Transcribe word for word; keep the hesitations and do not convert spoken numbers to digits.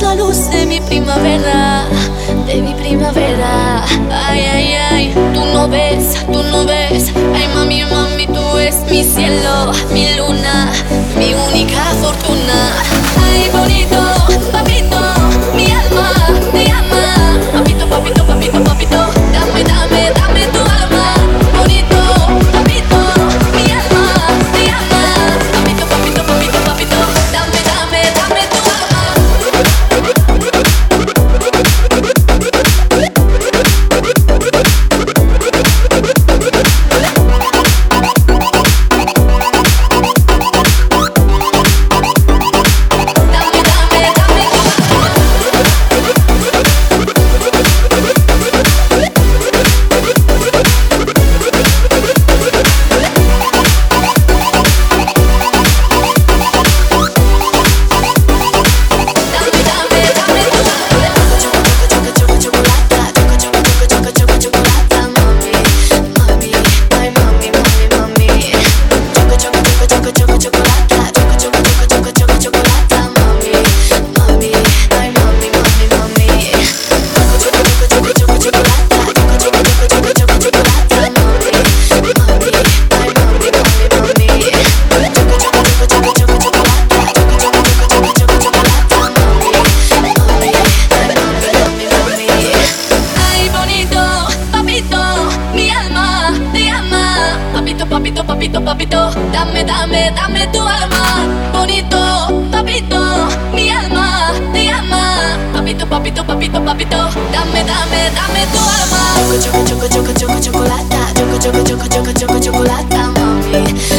la luz de mi primavera, de mi primavera. Ay, ay, ay, tú no ves, tú no ves. Ay, mami, mami, tú eres mi cielo, mi luna, mi única fortuna. Ay, bonito, papito, mi alma te ama. Papito, papito, papito, papito, dame, dame, dame tu alma. Bonito, papito, mi alma te ama. Papito, papito, papito, papito, dame, dame, dame tu alma. Papito, papito, papito, dame, dame, dame tu alma. Bonito, papito, mi alma te ama. Papito, papito, papito, papito, dame, dame, dame tu alma. Choco, choco, choco, choco, choco, chocolata. Choco, choco, choco, choco, choco, chocolata, mami.